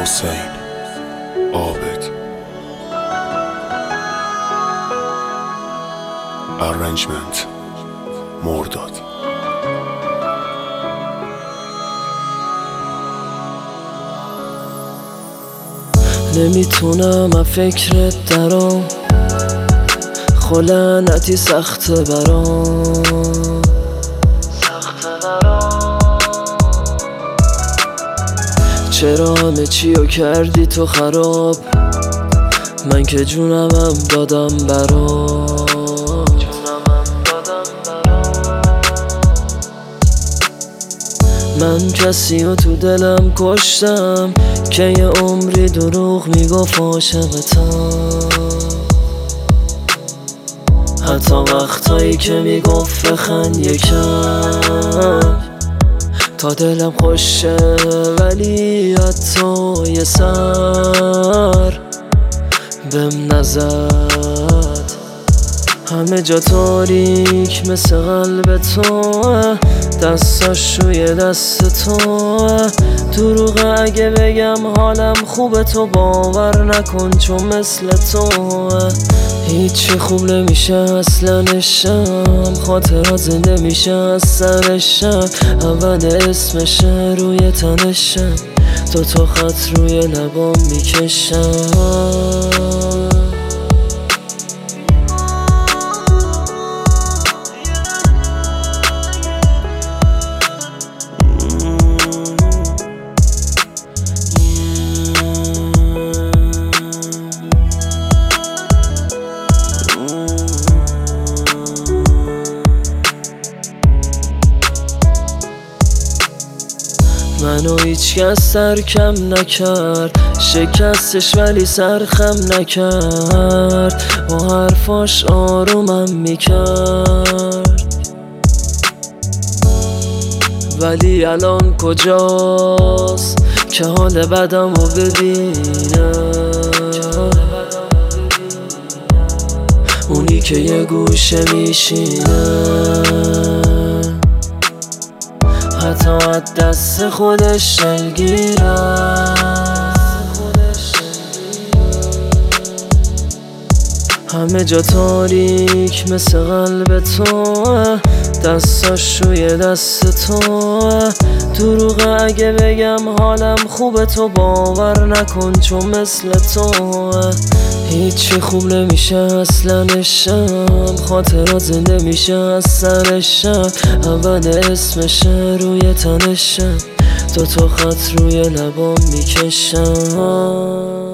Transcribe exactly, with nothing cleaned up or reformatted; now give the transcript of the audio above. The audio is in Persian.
حسین عابد. Arrangement مرداد. نمیتونم از فکرت درام، خلنتی سخته برام. چرا همه چیو کردی تو خراب، من که جونمم دادم برام. من کسی رو تو دلم کشتم که یه عمری دروغ میگفت عاشقتم. حتی وقتایی که میگفت بخند یکم، تا دلم خوشه ولی حتی یه سر بهم نزد. همه جا تاریک مثل قلب تو، دستاش روی دست تو. دروغه اگه بگم حالم خوبه، تو باور نکن چون مثل تو هیچی خوب نمیشه اصلا. نشم خاطرات زنده میشه از سرشم. اول اسمشه روی تنشم، دو تا خط روی لبام میکشم. منو هیچ کس سرکم نکرد، شکستش ولی سرخم نکرد. با حرفاش آرومم میکرد، ولی الان کجاست که حال بدم رو ببینه. اونی که یه گوشه میشینه، حتی از دست خودش دلگیره. همه جا تاریک مثل قلب تو، دستاش روی دست تو. دروغه اگه بگم حالم خوبه، تو باور نکن چون مثل تو هیچی خوب نمیشه اصلا. نشم خاطرات زنده میشه از سرشم. اول اسمشه روی تنشم، دو تا خط روی لبام میکشم.